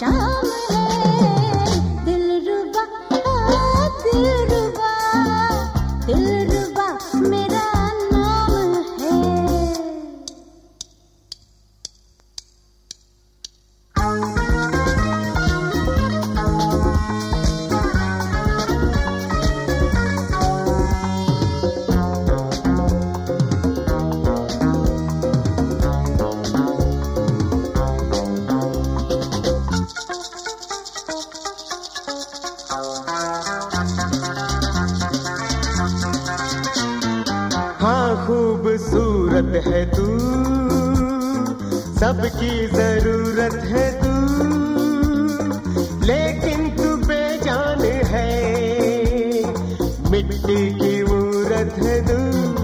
शाम है। दिलरुबा दिलरुबा दिलरुबा मेरा नाम है। हाँ खूबसूरत है तू, सबकी जरूरत है तू, लेकिन तू बेजान है, मिट्टी की मूरत है तू।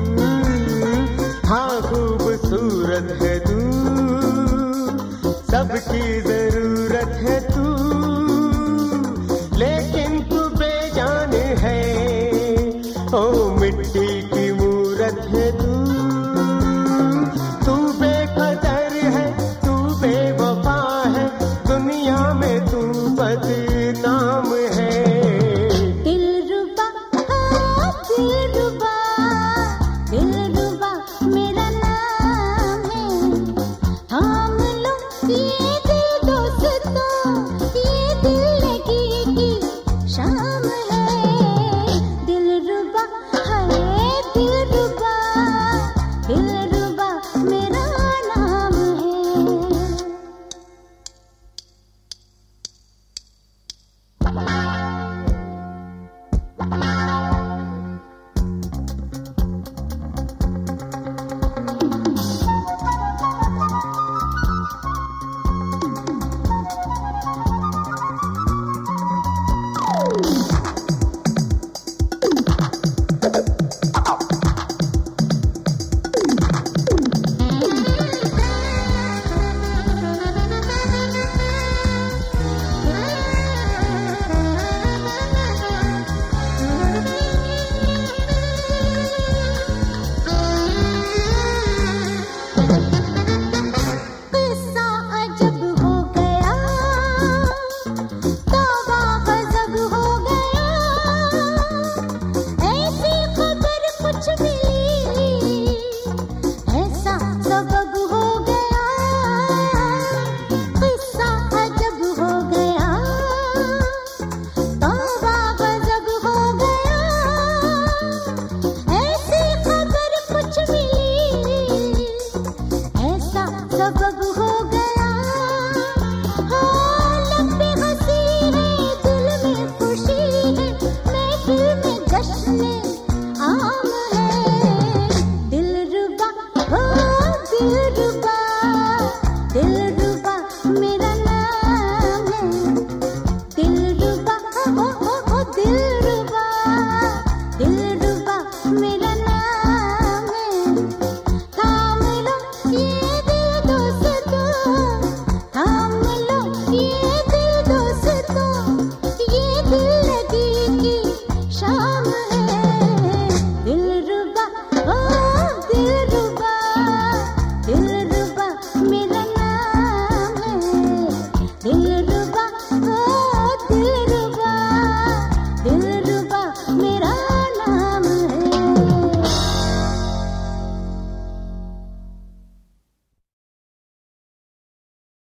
हाँ खूबसूरत है तू, सबकी जरूरत है तू, लेकिन तू बेजान है, ओ मिट्टी की मूरत है तू। तू बेकदर है, तू बेवफा है, दुनिया में तू बदनाम है। दिलरुबा दिलरुबा दिलरुबा मेरा नाम है। थाम लो ये दिल दोस्तों, ये दिल लगी की शाम है। दिलरुबा है दिलरुबा दिलरुबा मेरा नाम है।